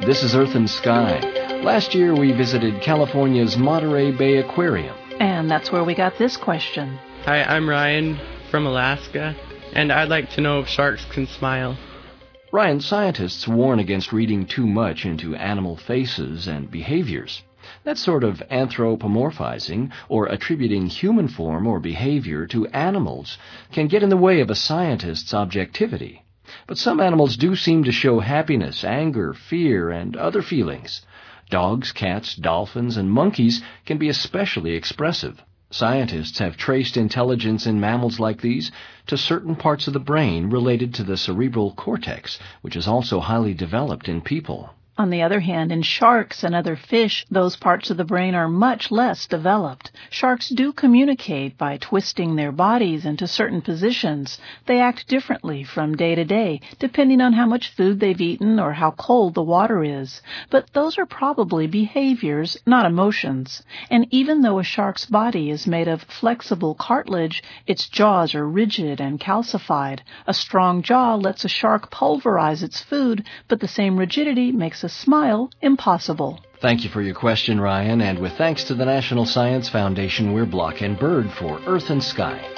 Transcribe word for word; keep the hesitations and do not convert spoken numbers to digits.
This is Earth and Sky. Last year we visited California's Monterey Bay Aquarium. And that's where we got this question. Hi, I'm Ryan from Alaska, and I'd like to know if sharks can smile. Ryan, scientists warn against reading too much into animal faces and behaviors. That sort of anthropomorphizing, or attributing human form or behavior to animals, can get in the way of a scientist's objectivity. But some animals do seem to show happiness, anger, fear, and other feelings. Dogs, cats, dolphins, and monkeys can be especially expressive. Scientists have traced intelligence in mammals like these to certain parts of the brain related to the cerebral cortex, which is also highly developed in people. On the other hand, in sharks and other fish, those parts of the brain are much less developed. Sharks do communicate by twisting their bodies into certain positions. They act differently from day to day, depending on how much food they've eaten or how cold the water is. But those are probably behaviors, not emotions. And even though a shark's body is made of flexible cartilage, its jaws are rigid and calcified. A strong jaw lets a shark pulverize its food, but the same rigidity makes a smile impossible. Thank you for your question, Ryan, and with thanks to the National Science Foundation, we're Block and Bird for Earth and Sky.